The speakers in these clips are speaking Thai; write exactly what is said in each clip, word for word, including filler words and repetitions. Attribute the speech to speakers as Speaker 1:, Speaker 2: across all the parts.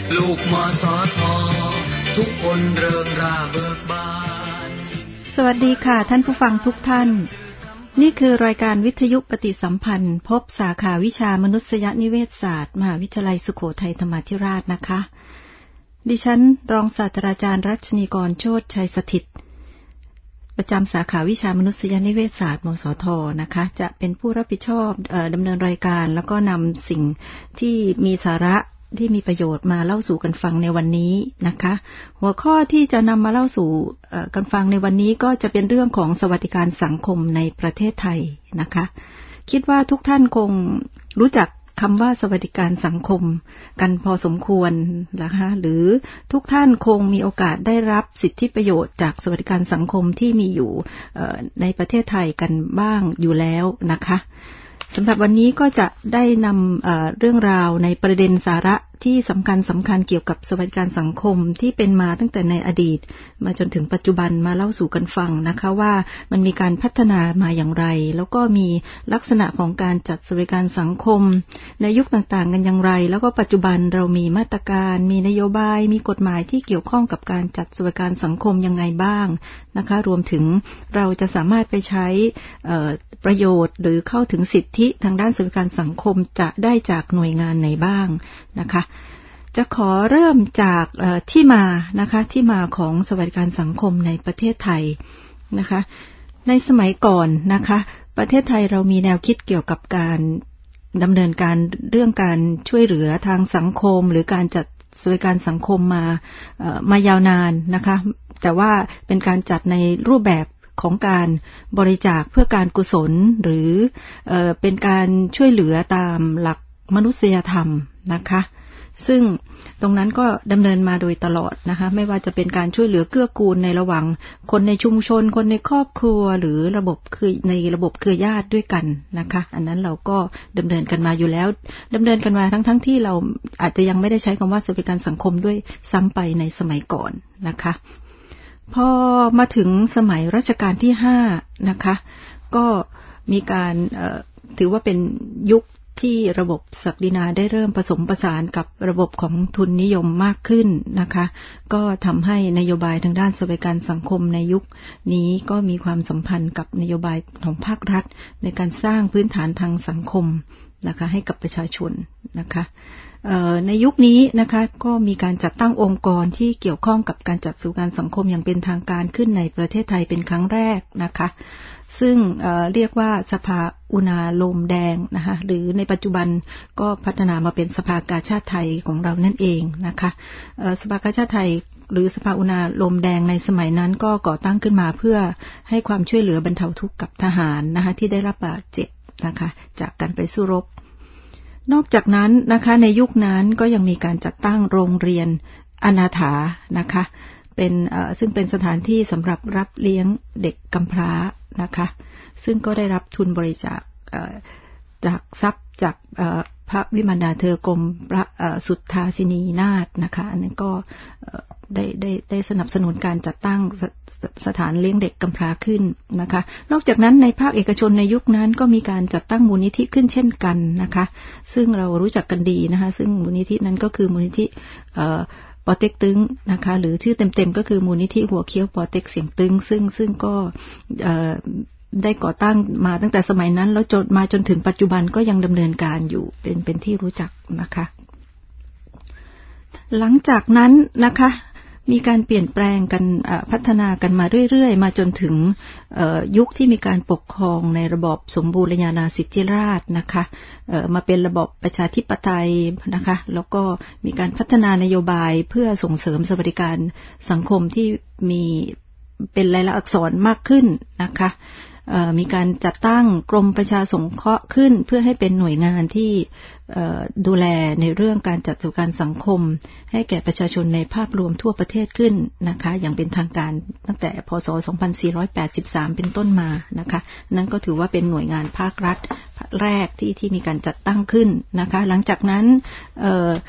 Speaker 1: ลูกมสททุกคนเริงร่าเบิกบาน
Speaker 2: สวัสดีค่ะท่านผู้ฟังทุกท่านนี่คือรายการวิทยุปฏิสัมพันธ์พบสาขาวิชามนุษยนิเวศศาสตร์มหาวิทยาลัยสุโขทัยธรรมาธิราชนะคะดิฉันรองศาสตราจารย์รัชนีกรโชติชัยสถิตประจำสาขาวิชามนุษยนิเวศศาสตร์มสทนะคะจะเป็นผู้รับผิดชอบเอ่อดำเนินรายการแล้วก็นำสิ่งที่มีสาระที่มีประโยชน์มาเล่าสู่กันฟังในวันนี้นะคะหัวข้อที่จะนำมาเล่าสู่กันฟังในวันนี้ก็จะเป็นเรื่องของสวัสดิการสังคมในประเทศไทยนะคะคิดว่าทุกท่านคงรู้จักคำว่าสวัสดิการสังคมกันพอสมควรนะคะหรือทุกท่านคงมีโอกาสได้รับสิทธิประโยชน์จากสวัสดิการสังคมที่มีอยู่ในประเทศไทยกันบ้างอยู่แล้วนะคะสำหรับวันนี้ก็จะได้นำเอ่อเรื่องราวในประเด็นสาระที่สำคัญสำคัญเกี่ยวกับสวัสดิการสังคมที่เป็นมาตั้งแต่ในอดีตมาจนถึงปัจจุบันมาเล่าสู่กันฟังนะคะว่ามันมีการพัฒนามาอย่างไรแล้วก็มีลักษณะของการจัดสวัสดิการสังคมในยุคต่างๆกันอย่างไรแล้วก็ปัจจุบันเรามีมาตรการมีนโยบายมีกฎหมายที่เกี่ยวข้องกับการจัดสวัสดิการสังคมยังไงบ้างนะคะรวมถึงเราจะสามารถไปใช้เอ่อประโยชน์หรือเข้าถึงสิทธิทางด้านสวัสดิการสังคมจะได้จากหน่วยงานไหนบ้างนะคะจะขอเริ่มจากที่มานะคะที่มาของสวัสดิการสังคมในประเทศไทยนะคะในสมัยก่อนนะคะประเทศไทยเรามีแนวคิดเกี่ยวกับการดำเนินการเรื่องการช่วยเหลือทางสังคมหรือการจัดสวัสดิการสังคมมามายาวนานนะคะแต่ว่าเป็นการจัดในรูปแบบของการบริจาคเพื่อการกุศลหรือเอ่อเป็นการช่วยเหลือตามหลักมนุษยธรรมนะคะซึ่งตรงนั้นก็ดำเนินมาโดยตลอดนะคะไม่ว่าจะเป็นการช่วยเหลือเกื้อกูลในระหว่างคนในชุมชนคนในครอบครัวหรือระบบคือในระบบเครือญาติด้วยกันนะคะอันนั้นเราก็ดำเนินกันมาอยู่แล้วดำเนินกันมาทั้งๆ ท, ที่เราอาจจะยังไม่ได้ใช้คำว่าสวัสดิการสังคมด้วยซ้ำไปในสมัยก่อนนะคะพอมาถึงสมัยรัชกาลที่ห้านะคะก็มีการถือว่าเป็นยุคที่ระบบศักดินาได้เริ่มผสมผสานกับระบบของทุนนิยมมากขึ้นนะคะก็ทำให้นโยบายทางด้านสวัสดิการสังคมในยุคนี้ก็มีความสัมพันธ์กับนโยบายของภาครัฐในการสร้างพื้นฐานทางสังคมนะคะให้กับประชาชนนะคะในยุคนี้นะคะก็มีการจัดตั้งองค์กรที่เกี่ยวข้องกับการจัดสวัสดิการสังคมอย่างเป็นทางการขึ้นในประเทศไทยเป็นครั้งแรกนะคะซึ่ง เอ่อ เรียกว่าสภาอุณาโลมแดงนะคะหรือในปัจจุบันก็พัฒนามาเป็นสภากาชาดไทยของเรานั่นเองนะคะสภากาชาดไทยหรือสภาอุณาโลมแดงในสมัยนั้นก็ก่อตั้งขึ้นมาเพื่อให้ความช่วยเหลือบรรเทาทุกข์กับทหารนะคะที่ได้รับบาดเจ็บนะคะจากการไปสู้รบนอกจากนั้นนะคะในยุคนั้นก็ยังมีการจัดตั้งโรงเรียนอนาถานะคะเป็นซึ่งเป็นสถานที่สำหรับรับเลี้ยงเด็กกำพร้านะคะซึ่งก็ได้รับทุนบริจาคจากทรัพย์จากพระวิมานดาเธอกรมพระสุทธาสินีนาถนะคะอันนั้นก็ได้ได้ได้สนับสนุนการจัดตั้งสถานเลี้ยงเด็กกำพร้าขึ้นนะคะนอกจากนั้นในภาคเอกชนในยุคนั้นก็มีการจัดตั้งมูลนิธิขึ้นเช่นกันนะคะซึ่งเรารู้จักกันดีนะคะซึ่งมูลนิธินั้นก็คือมูลนิธิปอเต็กตึงนะคะหรือชื่อเต็มๆก็คือมูลนิธิหัวเขี้ยวปอเต็กเสียงตึงซึ่งซึ่งก็ได้ก่อตั้งมาตั้งแต่สมัยนั้นแล้วจนมาจนถึงปัจจุบันก็ยังดำเนินการอยู่เป็นเป็นที่รู้จักนะคะหลังจากนั้นนะคะมีการเปลี่ยนแปลงกันพัฒนากันมาเรื่อยๆมาจนถึงยุคที่มีการปกครองในระบอบสมบูรณาญาสิทธิราชย์นะคะมาเป็นระบอบประชาธิปไตยนะคะแล้วก็มีการพัฒนานโยบายเพื่อส่งเสริมสวัสดิการสังคมที่มีเป็นลายลักษณ์อักษรมากขึ้นนะคะมีการจัดตั้งกรมประชาสงเคราะห์ขึ้นเพื่อให้เป็นหน่วยงานที่ดูแลในเรื่องการจัดสวัสดิการสังคมให้แก่ประชาชนในภาพรวมทั่วประเทศขึ้นนะคะอย่างเป็นทางการตั้งแต่พ.ศ. สองพันสี่ร้อยแปดสิบสามเป็นต้นมานะคะนั่นก็ถือว่าเป็นหน่วยงานภาครัฐแรกที่ที่มีการจัดตั้งขึ้นนะคะหลังจากนั้น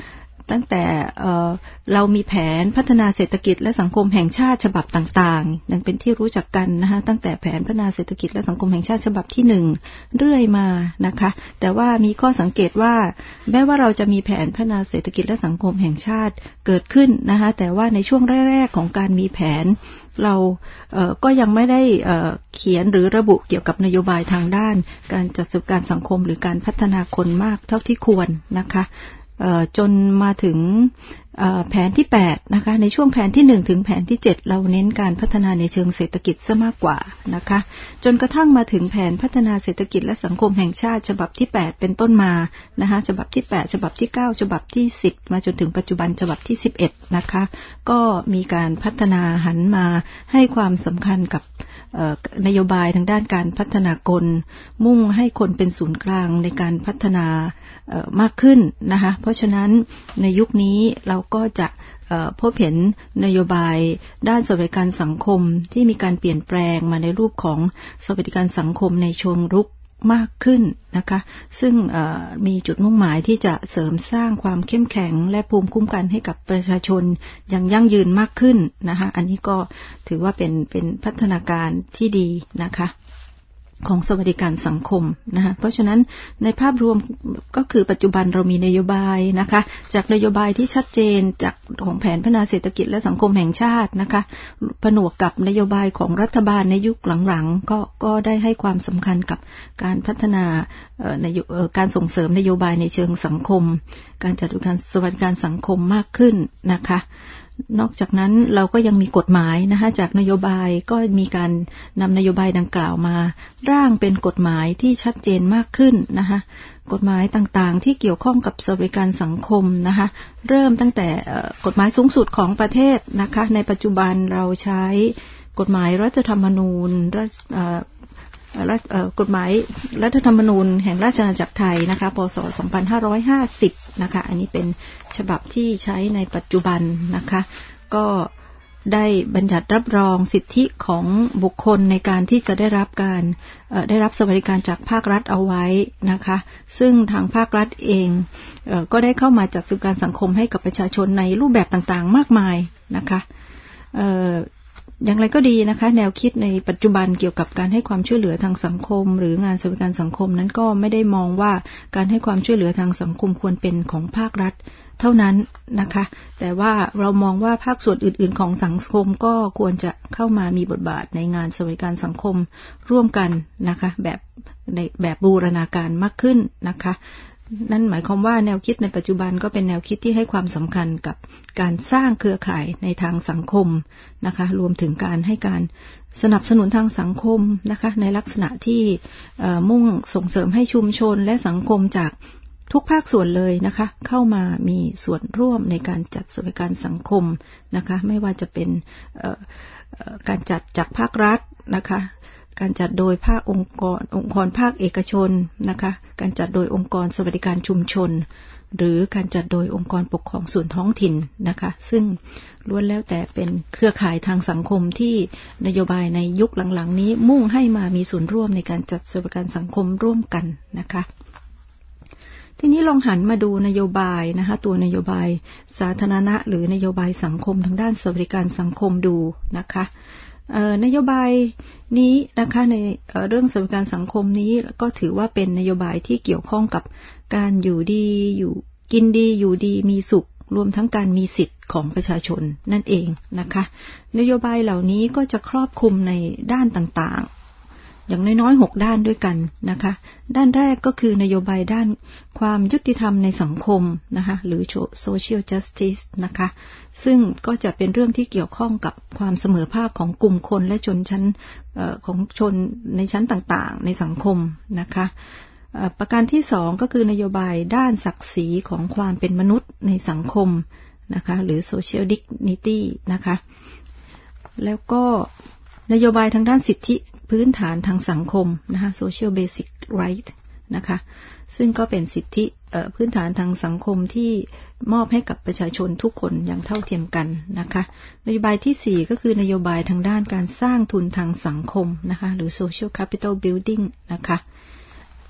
Speaker 2: ตั้งแต่เอ่อเรามีแผนพัฒนาเศรษฐกิจและสังคมแห่งชาติฉบับต่างๆยังเป็นที่รู้จักกันนะคะตั้งแต่แผนพัฒนาเศรษฐกิจและสังคมแห่งชาติฉบับที่หนึ่งเรื่อยมานะคะแต่ว่ามีข้อสังเกตว่าแม้ว่าเราจะมีแผนพัฒนาเศรษฐกิจและสังคมแห่งชาติเกิดขึ้นนะคะแต่ว่าในช่วงแรกๆของการมีแผนเราเอ่อก็ยังไม่ได้เอ่อเขียนหรือระบุเกี่ยวกับนโยบายทางด้านการจัดสวัสดิการสังคมหรือการพัฒนาคนมากเท่าที่ควรนะคะจนมาถึงแผนที่แปดนะคะในช่วงแผนที่หนึ่งถึงแผนที่เจ็ดเราเน้นการพัฒนาในเชิงเศรษฐกิจซะมากกว่านะคะจนกระทั่งมาถึงแผนพัฒนาเศรษฐกิจและสังคมแห่งชาติฉบับที่แปดเป็นต้นมานะคะฉบับที่แปดฉบับที่เก้าฉบับที่สิบมาจนถึงปัจจุบันฉบับที่สิบเอ็ดนะคะก็มีการพัฒนาหันมาให้ความสำคัญกับนโยบายทางด้านการพัฒนากลมุ่งให้คนเป็นศูนย์กลางในการพัฒนามากขึ้นนะคะเพราะฉะนั้นในยุคนี้เราก็จะพบเห็นนโยบายด้านสวัสดิการสังคมที่มีการเปลี่ยนแปลงมาในรูปของสวัสดิการสังคมในเชิงรุกมากขึ้นนะคะซึ่งมีจุดมุ่งหมายที่จะเสริมสร้างความเข้มแข็งและภูมิคุ้มกันให้กับประชาชนอย่างยั่งยืนมากขึ้นนะคะอันนี้ก็ถือว่าเป็นเป็นพัฒนาการที่ดีนะคะของสวัสดิการสังคมนะคะเพราะฉะนั้นในภาพรวมก็คือปัจจุบันเรามีนโยบายนะคะจากนโยบายที่ชัดเจนจากของแผนพัฒนาเศรษฐกิจและสังคมแห่งชาตินะคะผนวกกับนโยบายของรัฐบาลในยุคหลังๆก็ก็ได้ให้ความสำคัญกับการพัฒนาในการส่งเสริมนโยบายในเชิงสังคมการจัดการสวัสดิการสังคมมากขึ้นนะคะนอกจากนั้นเราก็ยังมีกฎหมายนะคะจากนโยบายก็มีการนำนโยบายดังกล่าวมาร่างเป็นกฎหมายที่ชัดเจนมากขึ้นนะคะกฎหมายต่างๆที่เกี่ยวข้องกับสวัสดิการสังคมนะคะเริ่มตั้งแต่กฎหมายสูงสุดของประเทศนะคะในปัจจุบันเราใช้กฎหมายรัฐธรรมนูญกฎหมายรัฐธรรมนูญแห่งราชอาณาจักรไทยนะคะพ.ศ. สองพันห้าร้อยห้าสิบนะคะอันนี้เป็นฉบับที่ใช้ในปัจจุบันนะคะก็ได้บัญญัติรับรองสิทธิของบุคคลในการที่จะได้รับการได้รับสวัสดิการจากภาครัฐเอาไว้นะคะซึ่งทางภาครัฐเองก็ได้เข้ามาจัดสวัสดิการสังคมให้กับประชาชนในรูปแบบต่างๆมากมายนะคะอย่างไรก็ดีนะคะแนวคิดในปัจจุบันเกี่ยวกับการให้ความช่วยเหลือทางสังคมหรืองานสวัสดิการสังคมนั้นก็ไม่ได้มองว่าการให้ความช่วยเหลือทางสังคมควรเป็นของภาครัฐเท่านั้นนะคะแต่ว่าเรามองว่าภาคส่วนอื่นๆของสังคมก็ควรจะเข้ามามีบทบาทในงานสวัสดิการสังคมร่วมกันนะคะแบบในแบบบูรณาการมากขึ้นนะคะนั่นหมายความว่าแนวคิดในปัจจุบันก็เป็นแนวคิดที่ให้ความสำคัญกับการสร้างเครือข่ายในทางสังคมนะคะรวมถึงการให้การสนับสนุนทางสังคมนะคะในลักษณะที่มุ่งส่งเสริมให้ชุมชนและสังคมจากทุกภาคส่วนเลยนะคะเข้ามามีส่วนร่วมในการจัดสวัสดิการสังคมนะคะไม่ว่าจะเป็นการจัดจากภาครัฐนะคะการจัดโดยภาคองค์กรองค์กรภาคเอกชนนะคะการจัดโดยองค์กรสวัสดิการชุมชนหรือการจัดโดยองค์กรปกครองส่วนท้องถิ่นนะคะซึ่งล้วนแล้วแต่เป็นเครือข่ายทางสังคมที่นโยบายในยุคหลังๆนี้มุ่งให้มามีส่วนร่วมในการจัดสวัสดิการสังคมร่วมกันนะคะทีนี้ลองหันมาดูนโยบายนะคะตัวนโยบายสาธารณะหรือนโยบายสังคมทางด้านสวัสดิการสังคมดูนะคะนโยบายนี้นะคะในเรื่องสวัสดิการสังคมนี้ก็ถือว่าเป็นนโยบายที่เกี่ยวข้องกับการอยู่ดีอยู่กินดีอยู่ดีมีสุขรวมทั้งการมีสิทธิ์ของประชาชนนั่นเองนะคะนโยบายเหล่านี้ก็จะครอบคลุมในด้านต่างๆอย่างน้อยๆหกด้านด้วยกันนะคะด้านแรกก็คือนโยบายด้านความยุติธรรมในสังคมนะคะหรือ social justice นะคะซึ่งก็จะเป็นเรื่องที่เกี่ยวข้องกับความเสมอภาคของกลุ่มคนและชนชั้นของชนในชั้นต่างๆในสังคมนะคะประการที่สองก็คือนโยบายด้านศักดิ์ศรีของความเป็นมนุษย์ในสังคมนะคะหรือ social dignity นะคะแล้วก็นโยบายทางด้านสิทธิพื้นฐานทางสังคมนะคะ social basic right นะคะซึ่งก็เป็นสิทธิพื้นฐานทางสังคมที่มอบให้กับประชาชนทุกคนอย่างเท่าเทียมกันนะคะนโยบายที่สี่ก็คือนโยบายทางด้านการสร้างทุนทางสังคมนะคะหรือ social capital building นะคะ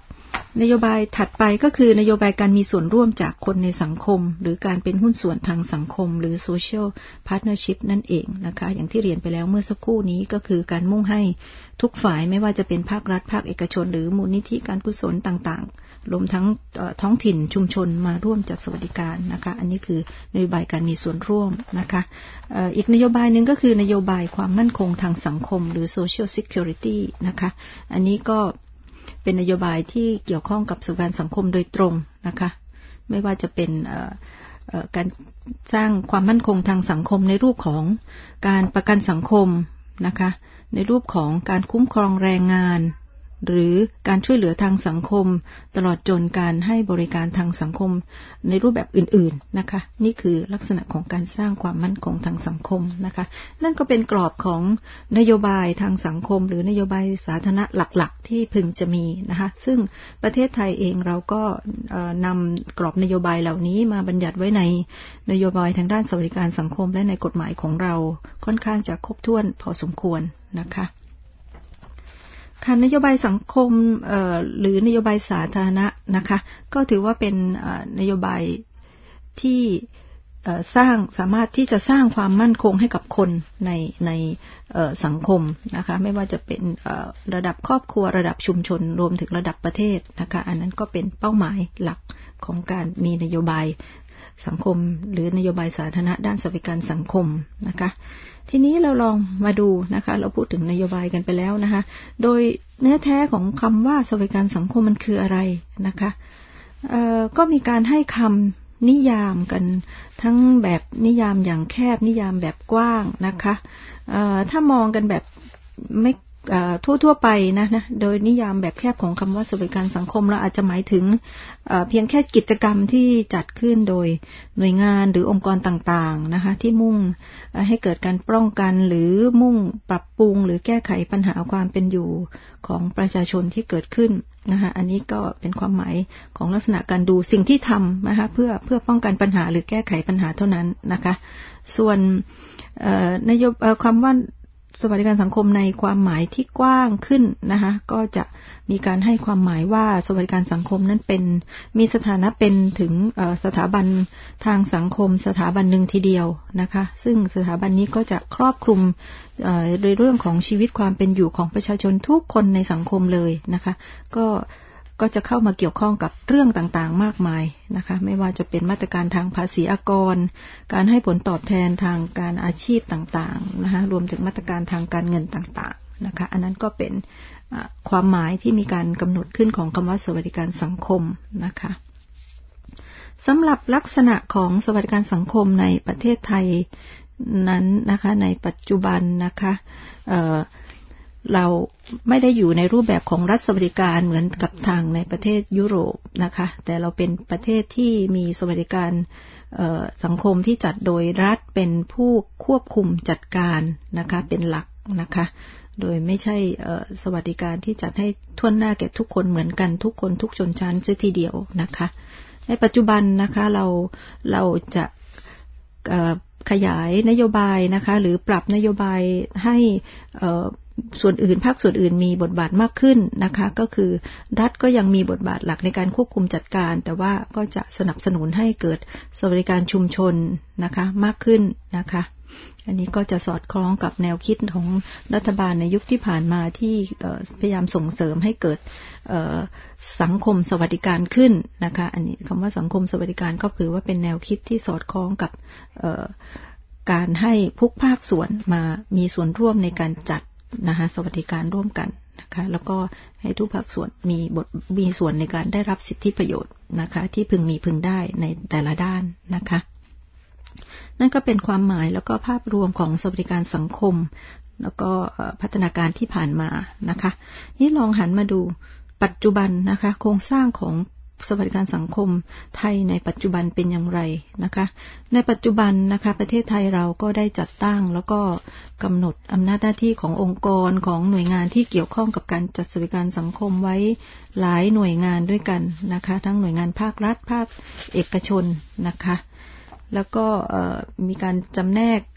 Speaker 2: นโยบายถัดไปก็คือนโยบายการมีส่วนร่วมจากคนในสังคมหรือการเป็นหุ้นส่วนทางสังคมหรือ social partnership นั่นเองนะคะอย่างที่เรียนไปแล้วเมื่อสักครู่นี้ก็คือการมุ่งให้ทุกฝ่ายไม่ว่าจะเป็นภาครัฐภาคเอกชนหรือมูลนิธิการกุศลต่างๆรวมทั้งท้องถิ่นชุมชนมาร่วมจัดสวัสดิการนะคะอันนี้คือนโยบายการมีส่วนร่วมนะคะอีกนโยบายนึงก็คือนโยบายความมั่นคงทางสังคมหรือ social security นะคะอันนี้ก็เป็นนโยบายที่เกี่ยวข้องกับสวัสดิการสังคมโดยตรงนะคะไม่ว่าจะเป็นการสร้างความมั่นคงทางสังคมในรูปของการประกันสังคมนะคะในรูปของการคุ้มครองแรงงานหรือการช่วยเหลือทางสังคมตลอดจนการให้บริการทางสังคมในรูปแบบอื่นๆนะคะนี่คือลักษณะของการสร้างความมั่นคงทางสังคมนะคะนั่นก็เป็นกรอบของนโยบายทางสังคมหรือนโยบายสาธารณะหลักๆที่พึงจะมีนะคะซึ่งประเทศไทยเองเราก็นำกรอบนโยบายเหล่านี้มาบัญญัติไว้ในนโยบายทางด้านสวัสดิการสังคมและในกฎหมายของเราค่อนข้างจะครบถ้วนพอสมควรนะคะค่ะนโยบายสังคมหรือนโยบายสาธารณะนะคะก็ถือว่าเป็นนโยบายที่สร้างสามารถที่จะสร้างความมั่นคงให้กับคนในในสังคมนะคะไม่ว่าจะเป็นระดับครอบครัวระดับชุมชนรวมถึงระดับประเทศนะคะอันนั้นก็เป็นเป้าหมายหลักของการมีนโยบายสังคมหรือนโยบายสาธารณะด้านสวัสดิการสังคมนะคะทีนี้เราลองมาดูนะคะเราพูดถึงนโยบายกันไปแล้วนะคะโดยเนื้อแท้ของคำว่าสวัสดิการสังคมมันคืออะไรนะคะเอ่อก็มีการให้คำนิยามกันทั้งแบบนิยามอย่างแคบนิยามแบบกว้างนะคะเอ่อถ้ามองกันแบบไม่ทั่วๆไปนะนะโดยนิยามแบบแคบของคำว่าสวัสดิการสังคมเราอาจจะหมายถึงเพียงแค่กิจกรรมที่จัดขึ้นโดยหน่วยงานหรือองค์กรต่างๆนะคะที่มุ่งให้เกิดการป้องกันหรือมุ่งปรับปรุงหรือแก้ไขปัญหาความเป็นอยู่ของประชาชนที่เกิดขึ้นนะคะอันนี้ก็เป็นความหมายของลักษณะการดูสิ่งที่ทำนะคะเพื่อเพื่อป้องกันปัญหาหรือแก้ไขปัญหาเท่านั้นนะคะส่วนนโยบายคำว่าสวัสดิการสังคมในความหมายที่กว้างขึ้นนะคะก็จะมีการให้ความหมายว่าสวัสดิการสังคมนั้นเป็นมีสถานะเป็นถึงสถาบันทางสังคมสถาบันหนึ่งทีเดียวนะคะซึ่งสถาบันนี้ก็จะครอบคลุมในเรื่องของชีวิตความเป็นอยู่ของประชาชนทุกคนในสังคมเลยนะคะก็ก็จะเข้ามาเกี่ยวข้องกับเรื่องต่างๆมากมายนะคะไม่ว่าจะเป็นมาตรการทางภาษีอากรการให้ผลตอบแทนทางการอาชีพต่างๆนะคะรวมถึงมาตรการทางการเงินต่างๆนะคะอันนั้นก็เป็นความหมายที่มีการกำหนดขึ้นของคำว่าสวัสดิการสังคมนะคะสำหรับลักษณะของสวัสดิการสังคมในประเทศไทยนั้นนะคะในปัจจุบันนะคะเอ่อเราไม่ได้อยู่ในรูปแบบของรัฐสวัสดิการเหมือนกับทางในประเทศยุโรปนะคะแต่เราเป็นประเทศที่มีสวัสดิการสังคมที่จัดโดยรัฐเป็นผู้ควบคุมจัดการนะคะเป็นหลักนะคะโดยไม่ใช่สวัสดิการที่จัดให้ทั่วหน้าแก่ทุกคนเหมือนกันทุกคนทุกชนชั้นเสียทีเดียวนะคะในปัจจุบันนะคะเราเราจะขยายนโยบายนะคะหรือปรับนโยบายให้ส่วนอื่นภาคส่วนอื่นมีบทบาทมากขึ้นนะคะก็คือรัฐก็ยังมีบทบาทหลักในการควบคุมจัดการแต่ว่าก็จะสนับสนุนให้เกิดสวัสดิการชุมชนนะคะมากขึ้นนะคะอันนี้ก็จะสอดคล้องกับแนวคิดของรัฐบาลในยุคที่ผ่านมาที่พยายามส่งเสริมให้เกิดสังคมสวัสดิการขึ้นนะคะอันนี้คำว่าสังคมสวัสดิการก็คือว่าเป็นแนวคิดที่สอดคล้องกับการให้ทุกภาคส่วนมามีส่วนร่วมในการจัดนะคะสวัสดิการร่วมกันนะคะแล้วก็ให้ทุกภาคส่วนมีบทมีส่วนในการได้รับสิทธิประโยชน์นะคะที่พึงมีพึงได้ในแต่ละด้านนะคะนั่นก็เป็นความหมายแล้วก็ภาพรวมของสวัสดิการสังคมแล้วก็พัฒนาการที่ผ่านมานะคะนี่ลองหันมาดูปัจจุบันนะคะโครงสร้างของสวัสดิการสังคมไทยในปัจจุบันเป็นอย่างไรนะคะในปัจจุบันนะคะประเทศไทยเราก็ได้จัดตั้งแล้วก็กำหนดอำนาจหน้าที่ขององค์กรของหน่วยงานที่เกี่ยวข้องกับการจัดสวัสดิการสังคมไว้หลายหน่วยงานด้วยกันนะคะทั้งหน่วยงานภาครัฐภาคเอกชนนะคะแล้วก็มีการจำแนก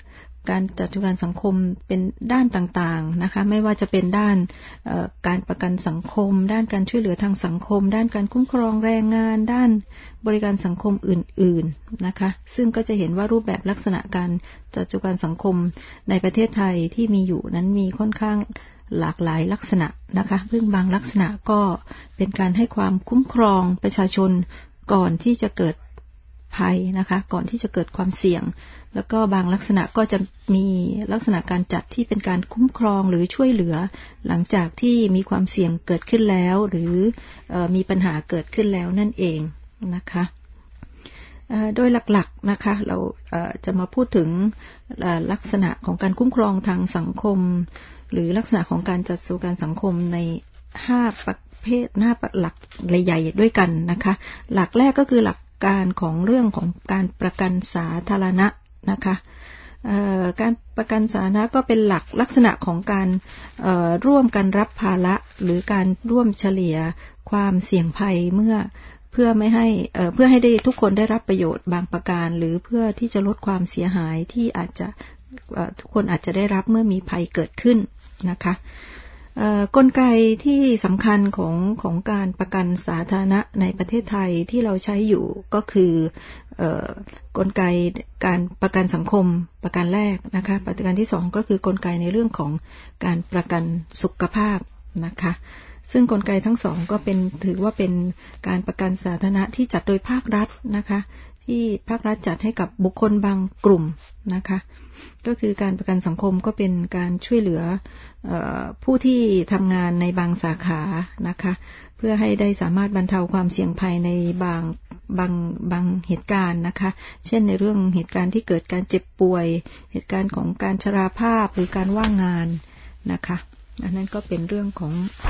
Speaker 2: การจัดการสังคมเป็นด้านต่างๆนะคะไม่ว่าจะเป็นด้านการประกันสังคมด้านการช่วยเหลือทางสังคมด้านการคุ้มครองแรงงานด้านบริการสังคมอื่นๆนะคะซึ่งก็จะเห็นว่ารูปแบบลักษณะการจัดการสังคมในประเทศไทยที่มีอยู่นั้นมีค่อนข้างหลากหลายลักษณะนะคะซึ่งบางลักษณะก็เป็นการให้ความคุ้มครองประชาชนก่อนที่จะเกิดภัยนะคะก่อนที่จะเกิดความเสี่ยงแล้วก็บางลักษณะก็จะมีลักษณะการจัดที่เป็นการคุ้มครองหรือช่วยเหลือหลังจากที่มีความเสี่ยงเกิดขึ้นแล้วหรือเอ่อมีปัญหาเกิดขึ้นแล้วนั่นเองนะคะโดยหลักๆนะคะเราจะมาพูดถึงลักษณะของการคุ้มครองทางสังคมหรือลักษณะของการจัดสู่การสังคมในห้าประเภทห้าหลักใหญ่ๆด้วยกันนะคะหลักแรกก็คือหลักการของเรื่องของการประกันสาธารณะนะคะการประกันสาธารณะก็เป็นหลักลักษณะของการร่วมกันรับภาระหรือการร่วมเฉลี่ยความเสี่ยงภัยเมื่อเพื่อไม่ให้เพื่อให้ได้ทุกคนได้รับประโยชน์บางประการหรือเพื่อที่จะลดความเสียหายที่อาจจะทุกคนอาจจะได้รับเมื่อมีภัยเกิดขึ้นนะคะกลไกที่สำคัญของของการประกันสาธารณะในประเทศไทยที่เราใช้อยู่ก็คือกลไกการประกันสังคมประการแรกนะคะประการที่สองก็คือกลไกในเรื่องของการประกันสุขภาพนะคะซึ่งกลไกทั้งสองก็เป็นถือว่าเป็นการประกันสาธารณะที่จัดโดยภาครัฐนะคะที่ภาครัฐจัดให้กับบุคคลบางกลุ่มนะคะก็คือการประกันสังคมก็เป็นการช่วยเหลือเอ่อผู้ที่ทำงานในบางสาขานะคะเพื่อให้ได้สามารถบรรเทาความเสี่ยงภัยในบางบางบางเหตุการณ์นะคะเช่นในเรื่องเหตุการณ์ที่เกิดการเจ็บป่วยเหตุการณ์ของการชราภาพหรือการว่างงานนะคะอันนั้นก็เป็นเรื่องของ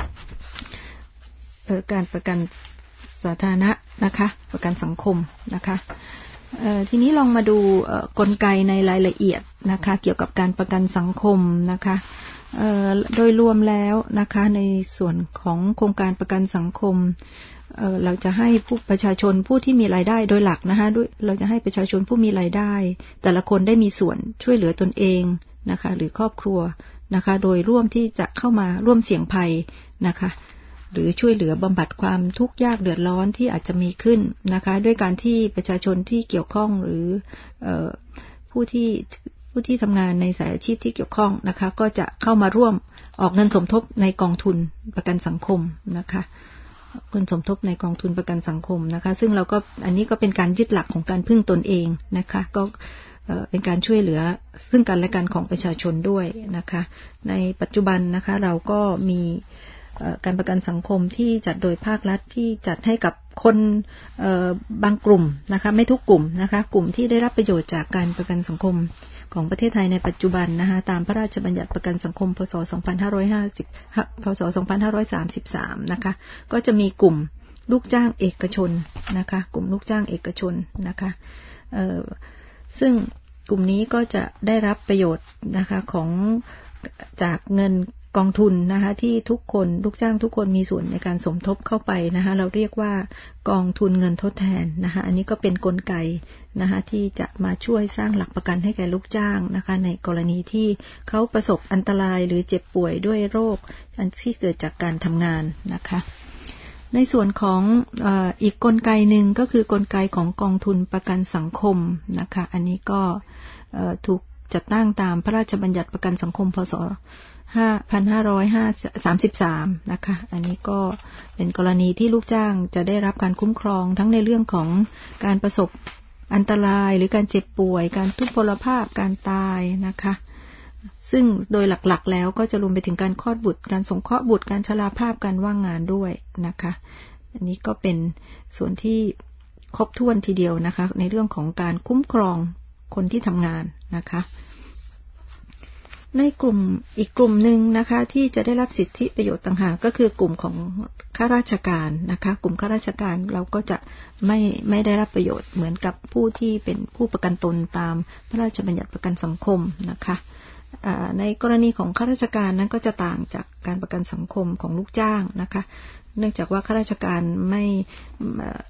Speaker 2: เอ่อการประกันสาธารณะนะคะประกันสังคมนะคะทีนี้ลองมาดูกลไกในรายละเอียดนะคะเกี่ยวกับการประกันสังคมนะคะโดยรวมแล้วนะคะในส่วนของโครงการประกันสังคมเราจะให้ผู้ประชาชนผู้ที่มีรายได้โดยหลักนะคะด้วยเราจะให้ประชาชนผู้มีรายได้แต่ละคนได้มีส่วนช่วยเหลือตนเองนะคะหรือครอบครัวนะคะโดยร่วมที่จะเข้ามาร่วมเสี่ยงภัยนะคะหรือช่วยเหลือบำบัดความทุกข์ยากเดือดร้อนที่อาจจะมีขึ้นนะคะด้วยการที่ประชาชนที่เกี่ยวข้องหรือเอ่อผู้ที่ผู้ที่ทำงานในสายอาชีพที่เกี่ยวข้องนะคะก็จะเข้ามาร่วมออกเงินสมทบในกองทุนประกันสังคมนะคะเงินสมทบในกองทุนประกันสังคมนะคะซึ่งเราก็อันนี้ก็เป็นการยึดหลักของการพึ่งตนเองนะคะก็เป็นการช่วยเหลือซึ่งกันและกันของประชาชนด้วยนะคะในปัจจุบันนะคะเราก็มีการประกันสังคมที่จัดโดยภาครัฐที่จัดให้กับคนบางกลุ่มนะคะไม่ทุกกลุ่มนะคะกลุ่มที่ได้รับประโยชน์จากการประกันสังคมของประเทศไทยในปัจจุบันนะคะตามพระราชบัญญัติประกันสังคมพ.ศ. สองพันห้าร้อยห้าสิบ พ.ศ. สองพันห้าร้อยสามสิบสามนะคะก็จะมีกลุ่มลูกจ้างเอกชนนะคะกลุ่มลูกจ้างเอกชนนะคะซึ่งกลุ่มนี้ก็จะได้รับประโยชน์นะคะของจากเงินกองทุนนะคะที่ทุกคนลูกจ้างทุกคนมีส่วนในการสมทบเข้าไปนะคะเราเรียกว่ากองทุนเงินทดแทนนะคะอันนี้ก็เป็นกลไกนะคะที่จะมาช่วยสร้างหลักประกันให้แก่ลูกจ้างนะคะในกรณีที่เขาประสบอันตรายหรือเจ็บป่วยด้วยโรคอันที่เกิดจากการทำงานนะคะในส่วนของเอ่ออีกกลไกหนึ่งก็คือกลไกของกองทุนประกันสังคมนะคะอันนี้ก็เอ่อถูกจัดตั้งตามพระราชบัญญัติประกันสังคมพ.ศ. ห้าพันห้าร้อยสามสิบสามนะคะอันนี้ก็เป็นกรณีที่ลูกจ้างจะได้รับการคุ้มครองทั้งในเรื่องของการประสบอันตรายหรือการเจ็บป่วยการทุพพลภาพการตายนะคะซึ่งโดยหลักๆแล้วก็จะรวมไปถึงการคลอดบุตรการสงเคราะห์บุตรการชราภาพการว่างงานด้วยนะคะอันนี้ก็เป็นส่วนที่ครบถ้วนทีเดียวนะคะในเรื่องของการคุ้มครองคนที่ทำงานนะคะในกลุ่มอีกกลุ่มหนึ่งนะคะที่จะได้รับสิทธิประโยชน์ต่างหากก็คือกลุ่มของข้าราชการนะคะกลุ่มข้าราชการเราก็จะไม่ไม่ได้รับประโยชน์เหมือนกับผู้ที่เป็นผู้ประกันตนตามพระราชบัญญัติประกันสังคมนะคะในกรณีของข้าราชการนั้นก็จะต่างจากการประกันสังคมของลูกจ้างนะคะเนื่องจากว่าข้าราชการไม่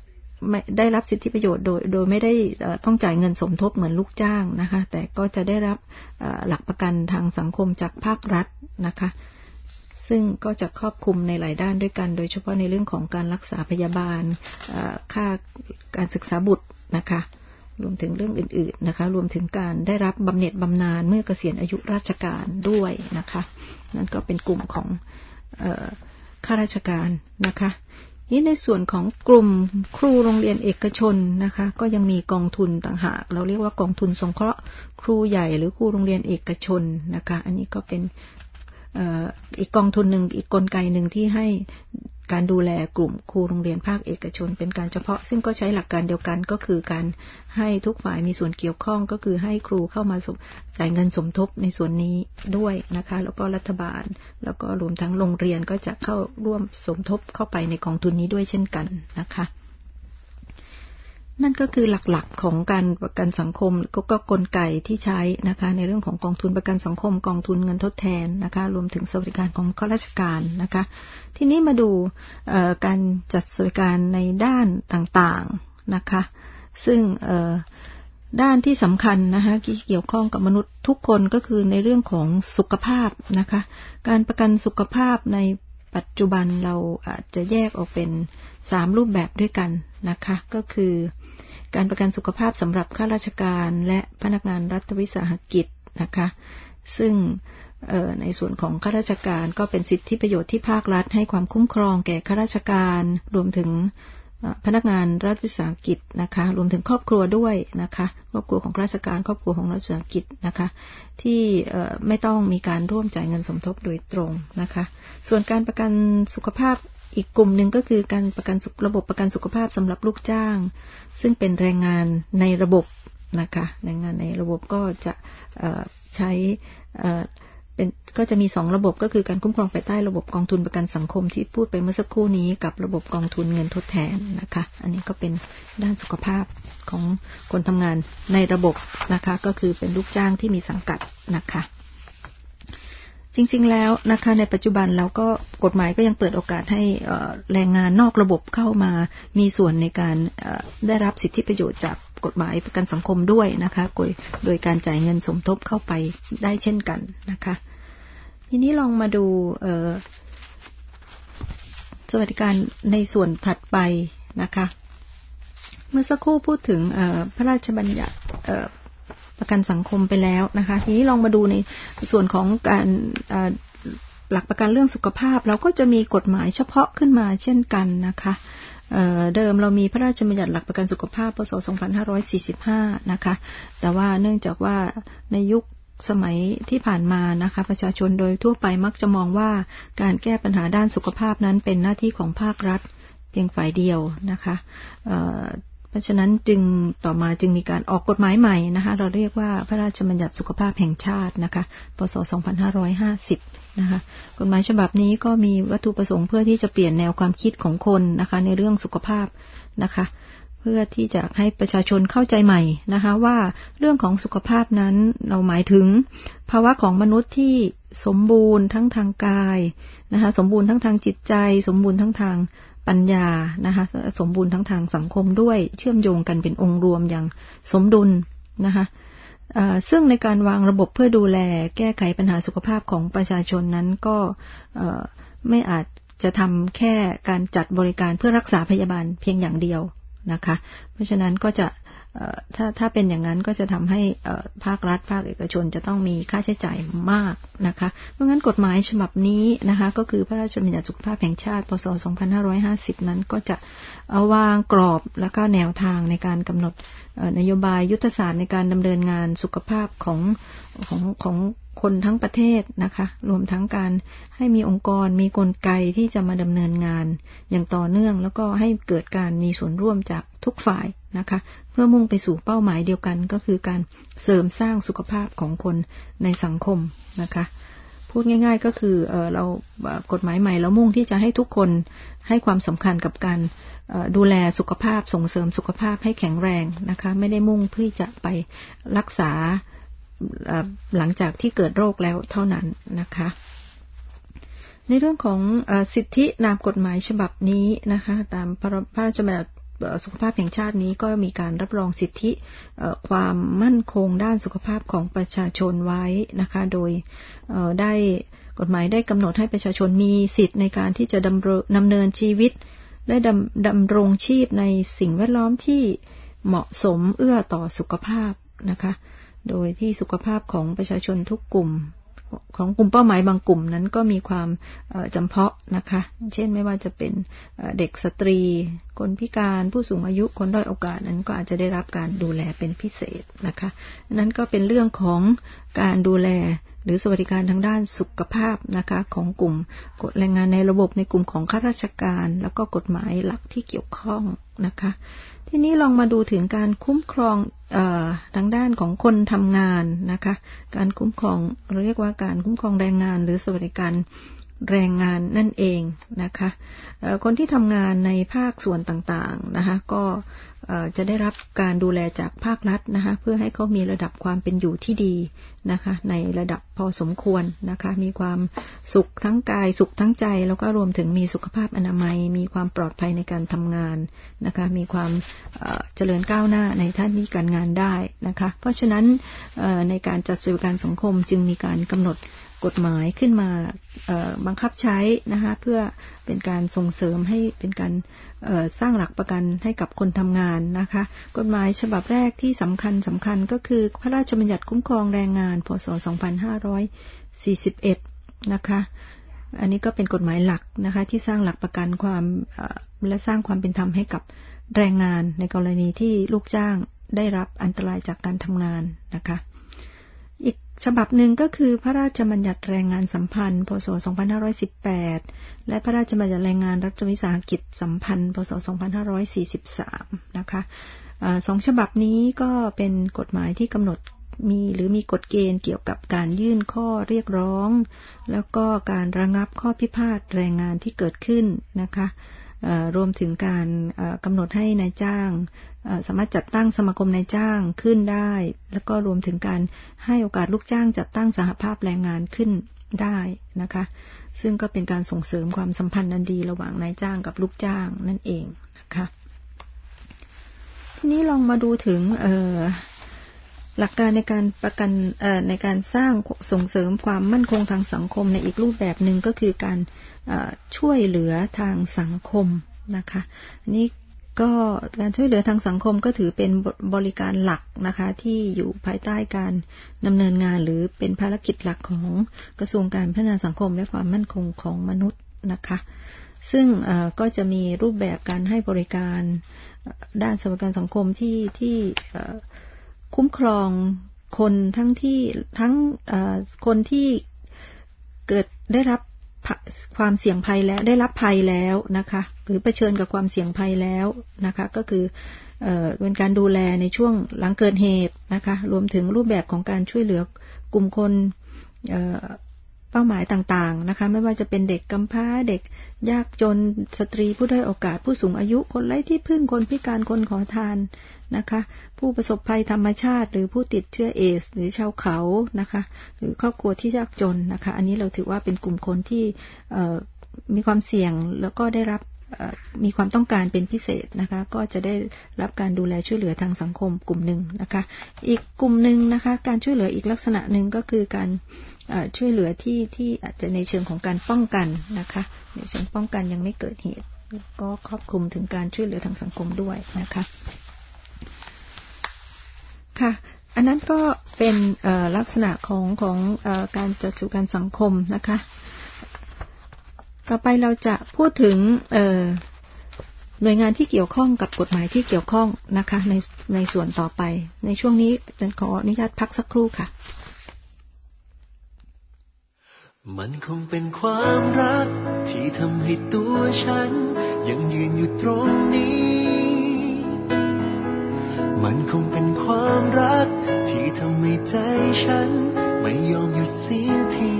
Speaker 2: ได้รับสิทธิประโยชน์โดยโดยไม่ได้ต้องจ่ายเงินสมทบเหมือนลูกจ้างนะคะแต่ก็จะได้รับหลักประกันทางสังคมจากภาครัฐนะคะซึ่งก็จะครอบคลุมในหลายด้านด้วยกันโดยเฉพาะในเรื่องของการรักษาพยาบาลค่าการศึกษาบุตรนะคะรวมถึงเรื่องอื่นๆนะคะรวมถึงการได้รับบำเหน็จบำนาญเมื่อเกษียณอายุราชการด้วยนะคะนั่นก็เป็นกลุ่มของข้าราชการนะคะนี่ในส่วนของกลุ่มครูโรงเรียนเอกชนนะคะก็ยังมีกองทุนต่างหากเราเรียกว่ากองทุนสงเคราะห์ครูใหญ่หรือครูโรงเรียนเอกชนนะคะอันนี้ก็เป็นอีกกองทุนหนึ่งอีกกลไกหนึ่งที่ให้การดูแลกลุ่มครูโรงเรียนภาคเอกชนเป็นการเฉพาะซึ่งก็ใช้หลักการเดียวกันก็คือการให้ทุกฝ่ายมีส่วนเกี่ยวข้องก็คือให้ครูเข้ามาจ่ายเงินสมทบในส่วนนี้ด้วยนะคะแล้วก็รัฐบาลแล้วก็รวมทั้งโรงเรียนก็จะเข้าร่วมสมทบเข้าไปในกองทุนนี้ด้วยเช่นกันนะคะนั่นก็คือหลักๆของการประกันสังคมก็ก็กลไกที่ใช้นะคะในเรื่องของกองทุนประกันสังคมกองทุนเงินทดแทนนะคะรวมถึงสวัสดิการของข้าราชการนะคะทีนี้มาดูการจัดสวัสดิการในด้านต่างๆนะคะซึ่งด้านที่สำคัญนะคะที่เกี่ยวข้องกับมนุษย์ทุกคนก็คือในเรื่องของสุขภาพนะคะการประกันสุขภาพในปัจจุบันเราอาจจะแยกออกเป็นสามรูปแบบด้วยกันนะคะก็คือการประกันสุขภาพสำหรับข้าราชการและพนักงานรัฐวิสาหกิจนะคะซึ่งในส่วนของข้าราชการก็เป็นสิทธิประโยชน์ที่ภาครัฐให้ความคุ้มครองแก่ข้าราชการรวมถึงพนักงานรัฐวิสาหกิจนะคะรวมถึงครอบครัวด้วยนะคะครอบครัวของข้าราชการครอบครัวของรัฐวิสาหกิจนะคะที่ไม่ต้องมีการร่วมจ่ายเงินสมทบโดยตรงนะคะส่วนการประกันสุขภาพอีกกลุ่มหนึ่งก็คือการประกันระบบประกันสุขภาพสำหรับลูกจ้างซึ่งเป็นแรงงานในระบบนะคะแรงงานในระบบก็จะใช้เป็นก็จะมีสองระบบก็คือการคุ้มครองภายใต้ระบบกองทุนประกันสังคมที่พูดไปเมื่อสักครู่นี้กับระบบกองทุนเงินทดแทนนะคะอันนี้ก็เป็นด้านสุขภาพของคนทำงานในระบบนะคะก็คือเป็นลูกจ้างที่มีสังกัดนะคะจริงๆแล้วนะคะในปัจจุบันเราก็กฎหมายก็ยังเปิดโอกาสให้แรงงานนอกระบบเข้ามามีส่วนในการได้รับสิทธิประโยชน์จากกฎหมายประกันสังคมด้วยนะคะโดยโดยการจ่ายเงินสมทบเข้าไปได้เช่นกันนะคะทีนี้ลองมาดูสวัสดิการในส่วนถัดไปนะคะเมื่อสักครู่พูดถึงพระราชบัญญัติประกันสังคมไปแล้วนะคะทีนี้ลองมาดูในส่วนของการหลักประกันเรื่องสุขภาพเราก็จะมีกฎหมายเฉพาะขึ้นมาเช่นกันนะคะเอ่อเดิมเรามีพระราชบัญญัติหลักประกันสุขภาพพ.ศ. สองพันห้าร้อยสี่สิบห้านะคะแต่ว่าเนื่องจากว่าในยุคสมัยที่ผ่านมานะคะประชาชนโดยทั่วไปมักจะมองว่าการแก้ปัญหาด้านสุขภาพนั้นเป็นหน้าที่ของภาครัฐเพียงฝ่ายเดียวนะคะเอ่อเพราะฉะนั้นจึงต่อมาจึงมีการออกกฎหมายใหม่นะคะเราเรียกว่าพระราชบัญญัติสุขภาพแห่งชาตินะคะพ.ศ. สองพันห้าร้อยห้าสิบนะคะกฎหมายฉบับนี้ก็มีวัตถุประสงค์เพื่อที่จะเปลี่ยนแนวความคิดของคนนะคะในเรื่องสุขภาพนะคะเพื่อที่จะให้ประชาชนเข้าใจใหม่นะคะว่าเรื่องของสุขภาพนั้นเราหมายถึงภาวะของมนุษย์ที่สมบูรณ์ทั้งทางกายนะคะสมบูรณ์ทั้งทางจิตใจสมบูรณ์ทั้งทางปัญญานะคะสมบูรณ์ทั้งทางสังคมด้วยเชื่อมโยงกันเป็นองค์รวมอย่างสมดุลนะคะซึ่งในการวางระบบเพื่อดูแลแก้ไขปัญหาสุขภาพของประชาชนนั้นก็ไม่อาจจะทำแค่การจัดบริการเพื่อรักษาพยาบาลเพียงอย่างเดียวนะคะเพราะฉะนั้นก็จะถ้าถ้าเป็นอย่างนั้นก็จะทำให้ภาครัฐภาคเอกชนจะต้องมีค่าใช้จ่ายมากนะคะเพราะงั้นกฎหมายฉบับนี้นะคะก็คือพระราชบัญญัติสุขภาพแห่งชาติพ.ศ. สองพันห้าร้อยห้าสิบนั้นก็จะวางกรอบและก็แนวทางในการกำหนดนโยบายยุทธศาสตร์ในการดำเนินงานสุขภาพของของของคนทั้งประเทศนะคะรวมทั้งการให้มีองค์กรมีกลไกที่จะมาดำเนินงานอย่างต่อเนื่องแล้วก็ให้เกิดการมีส่วนร่วมจากทุกฝ่ายนะคะเพื่อมุ่งไปสู่เป้าหมายเดียวกันก็คือการเสริมสร้างสุขภาพของคนในสังคมนะคะพูดง่ายๆก็คือเอ่อเรากฎหมายใหม่เรามุ่งที่จะให้ทุกคนให้ความสำคัญกับการดูแลสุขภาพส่งเสริมสุขภาพให้แข็งแรงนะคะไม่ได้มุ่งเพื่อจะไปรักษาหลังจากที่เกิดโรคแล้วเท่านั้นนะคะในเรื่องของสิทธินามกฎหมายฉบับนี้นะคะตามพระราชบัญญัติสุขภาพแห่งชาตินี้ก็มีการรับรองสิทธิความมั่นคงด้านสุขภาพของประชาชนไว้นะคะโดยได้กฎหมายได้กำหนดให้ประชาชนมีสิทธิ์ในการที่จะดำดำเนินชีวิตและดำดำรงชีพในสิ่งแวดล้อมที่เหมาะสมเอื้อต่อสุขภาพนะคะโดยที่สุขภาพของประชาชนทุกกลุ่มของกลุ่มเป้าหมายบางกลุ่มนั้นก็มีความจำเพาะนะคะเช่นไม่ว่าจะเป็นเด็กสตรีคนพิการผู้สูงอายุคนด้อยโอกาสนั้นก็อาจจะได้รับการดูแลเป็นพิเศษนะคะนั้นก็เป็นเรื่องของการดูแลหรือสวัสดิการทางด้านสุขภาพนะคะของกลุ่มกฎแรงงานในระบบในกลุ่มของข้าราชการแล้วก็กฎหมายหลักที่เกี่ยวข้องนะคะทีนี้ลองมาดูถึงการคุ้มครองเอ่อทางด้านของคนทำงานนะคะการคุ้มครองเรียกว่าการคุ้มครองแรงงานหรือสวัสดิการแรงงานนั่นเองนะคะคนที่ทำงานในภาคส่วนต่างๆนะคะก็จะได้รับการดูแลจากภาครัฐนะคะเพื่อให้เขามีระดับความเป็นอยู่ที่ดีนะคะในระดับพอสมควรนะคะมีความสุขทั้งกายสุขทั้งใจแล้วก็รวมถึงมีสุขภาพอนามัยมีความปลอดภัยในการทำงานนะคะมีความเจริญก้าวหน้าในท่าที่การงานได้นะคะเพราะฉะนั้นในการจัดสวัสดิการสังคมจึงมีการกำหนดกฎหมายขึ้นมาบังคับใช้นะคะเพื่อเป็นการส่งเสริมให้เป็นการสร้างหลักประกันให้กับคนทำงานนะคะกฎหมายฉบับแรกที่สำคัญสำคัญก็คือพระราชบัญญัติคุ้มครองแรงงานพ.ศ. สองพันห้าร้อยสี่สิบเอ็ดนะคะอันนี้ก็เป็นกฎหมายหลักนะคะที่สร้างหลักประกันความและสร้างความเป็นธรรมให้กับแรงงานในกรณีที่ลูกจ้างได้รับอันตรายจากการทำงานนะคะอีกฉบับหนึ่งก็คือพระราชบัญญัติแรงงานสัมพันธ์พ.ศ. สองพันห้าร้อยสิบแปดและพระราชบัญญัติแรงงานรัฐวิสาหกิจสัมพันธ์พ.ศ. สองพันห้าร้อยสี่สิบสามนะคะสองฉบับนี้ก็เป็นกฎหมายที่กำหนดมีหรือมีกฎเกณฑ์เกี่ยวกับการยื่นข้อเรียกร้องแล้วก็การระงับข้อพิพาทแรงงานที่เกิดขึ้นนะคะรวมถึงการกำหนดให้นายจ้างสามารถจัดตั้งสมาคมนายจ้างขึ้นได้แล้วก็รวมถึงการให้โอกาสลูกจ้างจัดตั้งสหภาพแรงงานขึ้นได้นะคะซึ่งก็เป็นการส่งเสริมความสัมพันธ์อันดีระหว่างนายจ้างกับลูกจ้างนั่นเองนะคะทีนี้ลองมาดูถึงหลักการในการประกันในการสร้างส่งเสริมความมั่นคงทางสังคมในอีกรูปแบบหนึ่งก็คือการช่วยเหลือทางสังคมนะคะนี่ก็การช่วยเหลือทางสังคมก็ถือเป็นบริการหลักนะคะที่อยู่ภายใต้การดำเนินงานหรือเป็นภารกิจหลักของกระทรวงการพัฒนาสังคมและความมั่นคงของมนุษย์นะคะซึ่งก็จะมีรูปแบบการให้บริการด้านสวัสดิการสังคมที่ที่คุ้มครองคนทั้งที่ทั้งคนที่เกิดได้รับความเสี่ยงภัยและได้รับภัยแล้วนะคะหรือเผชิญกับความเสี่ยงภัยแล้วนะคะก็คือเอ่อเป็นการดูแลในช่วงหลังเกิดเหตุนะคะรวมถึงรูปแบบของการช่วยเหลือกลุ่มคนเอ่อเป้าหมายต่างๆนะคะไม่ว่าจะเป็นเด็กกำพร้าเด็กยากจนสตรีผู้ด้อยโอกาสผู้สูงอายุคนไร้ที่พึ่งคนพิการคนขอทานนะคะผู้ประสบภัยธรรมชาติหรือผู้ติดเชื้อเอดส์หรือชาวเขานะคะหรือครอบครัวที่ยากจนนะคะอันนี้เราถือว่าเป็นกลุ่มคนที่มีความเสี่ยงแล้วก็ได้รับมีความต้องการเป็นพิเศษนะคะก็จะได้รับการดูแลช่วยเหลือทางสังคมกลุ่มหนึ่งนะคะอีกกลุ่มหนึ่งนะคะการช่วยเหลืออีกลักษณะหนึ่งก็คือการช่วยเหลือที่ที่อาจจะในเชิงของการป้องกันนะคะในเชิงป้องกันยังไม่เกิดเหตุก็ครอบคลุมถึงการช่วยเหลือทางสังคมด้วยนะคะค่ะอันนั้นก็เป็นลักษณะของของการจัดสวัสดิการสังคมนะคะต่อไปเราจะพูดถึงหน่วยงานที่เกี่ยวข้องกับกฎหมายที่เกี่ยวข้องนะคะในในส่วนต่อไปในช่วงนี้ฉันขออนุญาตพักสักครู่ค่ะ
Speaker 1: มันคงเป็นความรักที่ทำให้ตัวฉันยังยืนอยู่ตรงนี้มันคงเป็นความรักที่ทำให้ใจฉันไม่ยอมหยุดเสียที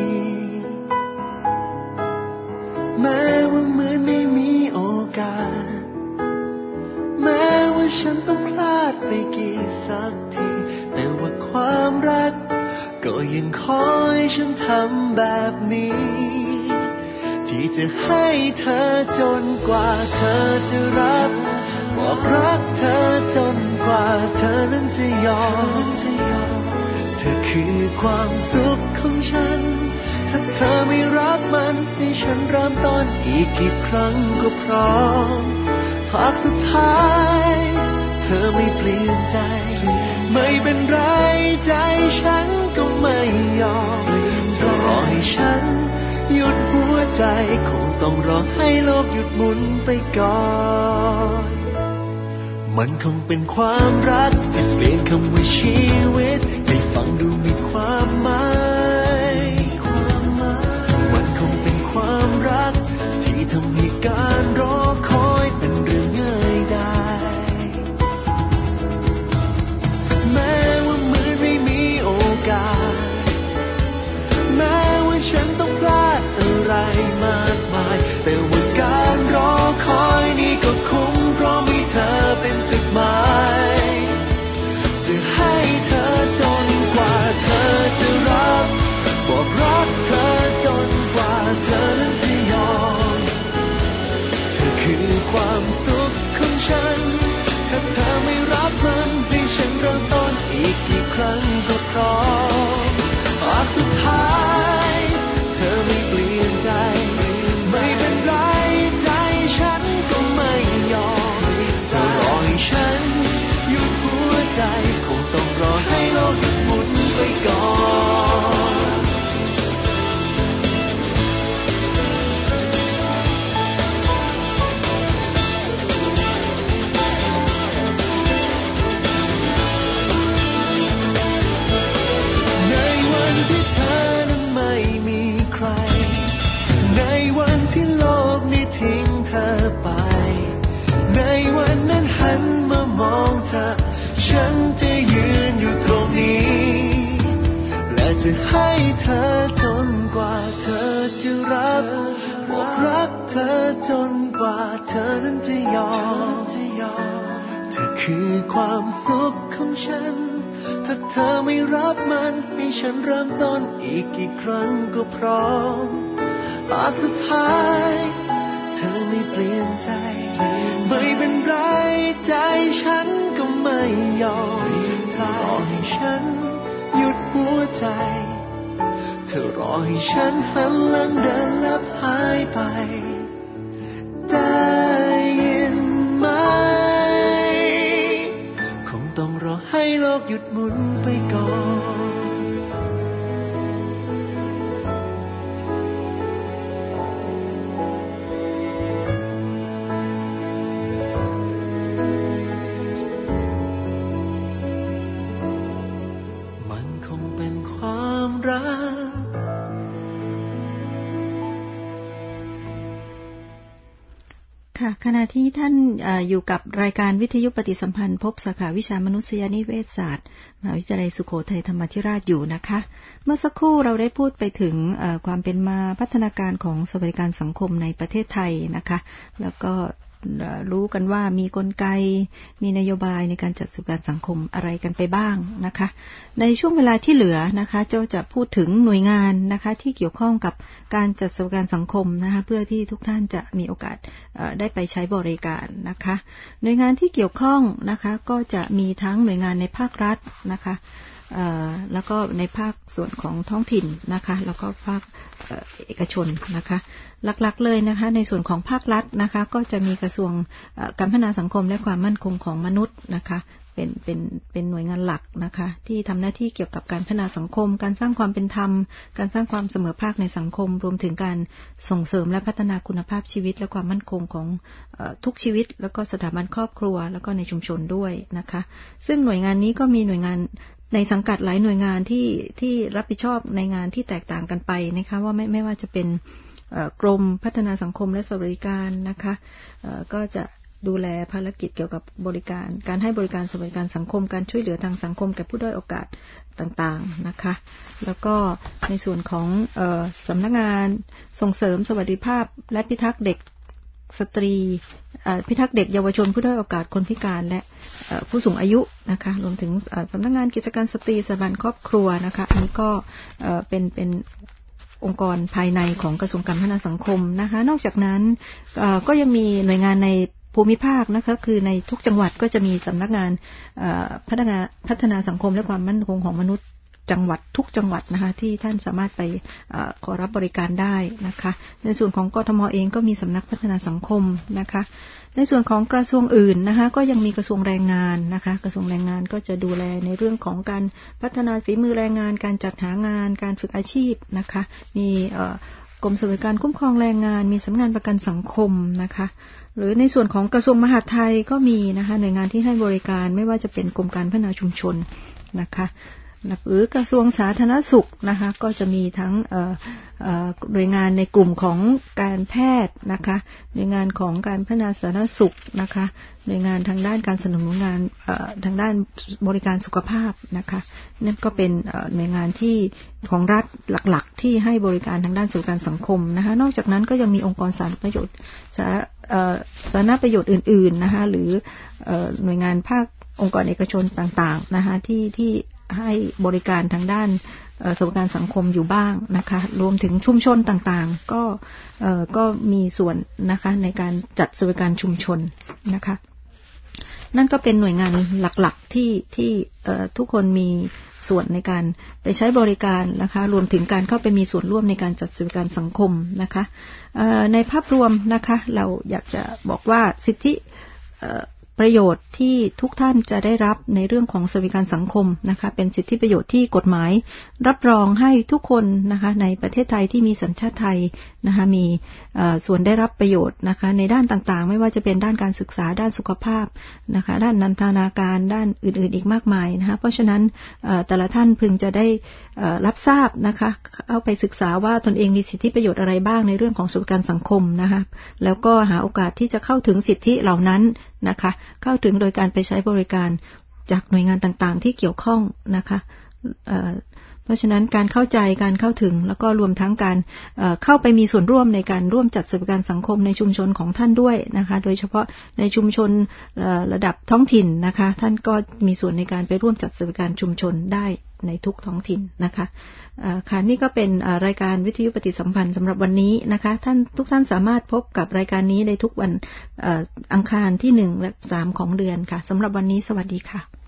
Speaker 1: แม้ว่าเหมือนไม่มีโอกาสแม้ว่าฉันต้องพลาดไปกี่สักทีแต่ว่าความรักก็ยังคอยฉันทำแบบนี้ที่จะให้เธอจนกว่าเธอจะรับมบอกรักเธอจนกว่าเธอนั้นจะยอมเธอคือความสุขของฉันถ้าเธอไม่รับมันให้ฉันเริ่มต้นอีกกี่ครั้งก็พร้อมภาคสุดท้ายเธอไม่เปลี่ยนใจไม่เป็นไรใจฉันก็ไม่ยอมจะรอให้ฉันหยุดหัวใจคงต้องรอให้โลกหยุดหมุนไปก่อนมันคงเป็นความรักที่เปลี่ยนคำว่าชีวิตให้ฟังดูมีความหมายมันคงเป็นความรักที่ทำให้การรอคอยเป็นเรื่องง่ายได้แม้ว่าเหมือนไม่มีโอกาสแม้ว่าฉันต้องพลาดอะไรมากมายแต่ว่าการรอคอยนี้ก็คุ้มเพราะมีเธอเป็นจุดหมายจะให้เธอจนกว่าเธอจะรับบอกรักเธอจนกว่าเธอนั้นจะยอมเธอคือความสุขของฉันถ้าเธอไม่รับมันให้ฉันเริ่มต้นอีกกี่ครั้งก็พร้อมภาคสุดท้ายเธอไม่เปลี่ยนใจไม่เป็นไรใจฉันก็ไม่ยอมเธอรอให้ฉันหยุดหัวใจคงต้องรอให้โลกหยุดหมุนไปก่อนในวันที่เธอนั้นไม่มีใครในวันที่โลกนี้ทิ้งเธอไปในวันนั้นหันมามองเธอฉันจะยืนอยู่ตรงนี้และจะให้เธอจนกว่าเธอจะรับบอกรักเธอจนกว่าเธอนั้นจะยอมเธอคือความสุขของฉันถ้าเธอไม่รับมันให้ฉันเริ่มต้นอีกกี่ครั้งก็พร้อมภาคสุดท้ายเธอไม่เปลี่ยนใจไม่เป็นไรใจฉันก็ไม่ยอมเธอรอให้ฉันหยุดหัวใจเธอรอให้ฉันหันหลังเดินลับหายไปได้ยินไหมคงต้องรอให้โลกหยุดหมุนไปก่อนมันคงเป็นความรัก
Speaker 2: ค่ะขณะที่ท่านออยู่กับรายการวิทยุปฏิสัมพันธ์พบสาขาวิชามนุษยนิเวศศาสตร์มหาวิทยาลัยสุโขทัยธรรมาธิราชอยู่นะคะเมื่อสักครู่เราได้พูดไปถึงความเป็นมาพัฒนาการของสวัสดิการสังคมในประเทศไทยนะคะแล้วก็รู้กันว่ามีกลไกมีนโยบายในการจัดสวัสดิการสังคมอะไรกันไปบ้างนะคะในช่วงเวลาที่เหลือนะคะเจ้าจะพูดถึงหน่วยงานนะคะที่เกี่ยวข้องกับการจัดสวัสดิการสังคมนะคะเพื่อที่ทุกท่านจะมีโอกาสได้ไปใช้บริการนะคะหน่วยงานที่เกี่ยวข้องนะคะก็จะมีทั้งหน่วยงานในภาครัฐนะคะแล้วก็ในภาคส่วนของท้องถิ่นนะคะแล้วก็ภาคเอกชนนะคะหลักๆเลยนะคะในส่วนของภาครัฐนะคะก็จะมีกระทรวงการพัฒนาสังคมและความมั่นคงของมนุษย์นะคะเป็นเป็นเป็นหน่วยงานหลักนะคะที่ทำหน้าที่เกี่ยวกับการพัฒนาสังคมการสร้างความเป็นธรรมการสร้างความเสมอภาคในสังคมรวมถึงการส่งเสริมและพัฒนาคุณภาพชีวิตและความมั่นคงของทุกชีวิตแล้วก็สถาบันครอบครัวแล้วก็ในชุมชนด้วยนะคะซึ่งหน่วยงานนี้ก็มีหน่วยงานในสังกัดหลายหน่วยงานที่ที่รับผิดชอบในงานที่แตกต่างกันไปนะคะว่าไม่ไม่ว่าจะเป็นกรมพัฒนาสังคมและสวัสดิการนะคะก็จะดูแลภารกิจเกี่ยวกับบริการการให้บริการสวัสดิการสังคมการช่วยเหลือทางสังคมแก่ผู้ด้อยโอกาสต่างๆนะคะแล้วก็ในส่วนของเอ่อสำนักงานส่งเสริมสวัสดิภาพและพิทักษ์เด็กสตรีพิทักษ์เด็กเยาวชนผู้ด้อยโอกาสคนพิการและผู้สูงอายุนะคะรวมถึงสำนักงานกิจการสตรีสถาบันครอบครัวนะคะอันนี้ก็เป็นเป็นองค์กรภายในของกระทรวงการพัฒนาสังคมนะคะนอกจากนั้นก็ยังมีหน่วยงานในภูมิภาคนะคะคือในทุกจังหวัดก็จะมีสำนักงานพัฒนาพัฒนาสังคมและความมั่นคงของมนุษย์จังหวัดทุกจังหวัดนะคะที่ท่านสามารถไปอขอรับบริการได้นะคะในส่วนของกทมเองก็มีสำนักพัฒนาสังคมนะคะในส่วนของกระทรวงอื่นนะคะก็ยังมีกระทรวงแรงงานนะคะกระทรวงแรงงานก็จะดูแลในเรื่องของการพัฒนาฝีมือแรงงานการจัดหางานการฝึกอาชีพนะคะมีกรมสวัสดิการคุ้มครองแรงงานมีสำนักงานประกันสังคมนะคะหรือในส่วนของกระทรวงมหาดไทยก็มีนะคะหน่วยงานที่ให้บริการไม่ว่าจะเป็นกรมการพัฒนาชุมชนนะคะหรือกระทรวงสาธารณสุขนะคะก็จะมีทั้งหน่วยงานในกลุ่มของการแพทย์นะคะหน่วยงานของการพัฒนาสาธารณสุขนะคะหน่วยงานทางด้านการสนับสนุนงานทางด้านบริการสุขภาพนะคะนั่นก็เป็นหน่วยงานที่ของรัฐหลักๆที่ให้บริการทางด้านสวัสดิการสังคมนะคะนอกจากนั้นก็ยังมีองค์กรสาธารณประโยชน์สาธารณประโยชน์อื่นๆนะคะหรือหน่วยงานภาคองค์กรเอกชนต่างๆนะคะที่ที่ให้บริการทางด้านสวัสดิการสังคมอยู่บ้างนะคะรวมถึงชุมชนต่างๆก็ก็มีส่วนนะคะในการจัดสวัสดิการชุมชนนะคะนั่นก็เป็นหน่วยงานหลักๆที่ที่ทุกคนมีส่วนในการไปใช้บริการนะคะรวมถึงการเข้าไปมีส่วนร่วมในการจัดสวัสดิการสังคมนะคะในภาพรวมนะคะเราอยากจะบอกว่าสิทธิประโยชน์ที่ทุกท่านจะได้รับในเรื่องของสวัสดิการสังคมนะคะเป็นสิทธิประโยชน์ที่กฎหมายรับรองให้ทุกคนนะคะในประเทศไทยที่มีสัญชาติไทยนะคะมีส่วนได้รับประโยชน์นะคะในด้านต่างๆไม่ว่าจะเป็นด้านการศึกษาด้านสุขภาพนะคะด้านนันทนาการด้านอื่นๆอีกมากมายนะคะเพราะฉะนั้นแต่ละท่านพึงจะได้รับทราบนะคะเอาไปศึกษาว่าตนเองมีสิทธิประโยชน์อะไรบ้างในเรื่องของสวัสดิการสังคมนะคะแล้วก็หาโอกาสที่จะเข้าถึงสิทธิเหล่านั้นนะคะเข้าถึงโดยการไปใช้บริการจากหน่วยงานต่างๆที่เกี่ยวข้องนะคะเอ่อเพราะฉะนั้นการเข้าใจการเข้าถึงแล้วก็รวมทั้งการเอ่อเข้าไปมีส่วนร่วมในการร่วมจัดสวัสดิการสังคมในชุมชนของท่านด้วยนะคะโดยเฉพาะในชุมชนระดับท้องถิ่นนะคะท่านก็มีส่วนในการไปร่วมจัดสวัสดิการชุมชนได้ในทุกท้องถิ่นนะคะค่ะนี่ก็เป็นรายการวิทยุปฏิสัมพันธ์สำหรับวันนี้นะคะท่านทุกท่านสามารถพบกับรายการนี้ในทุกวันอังคารที่หนึ่งและสามของเดือนค่ะสำหรับวันนี้สวัสดีค่ะ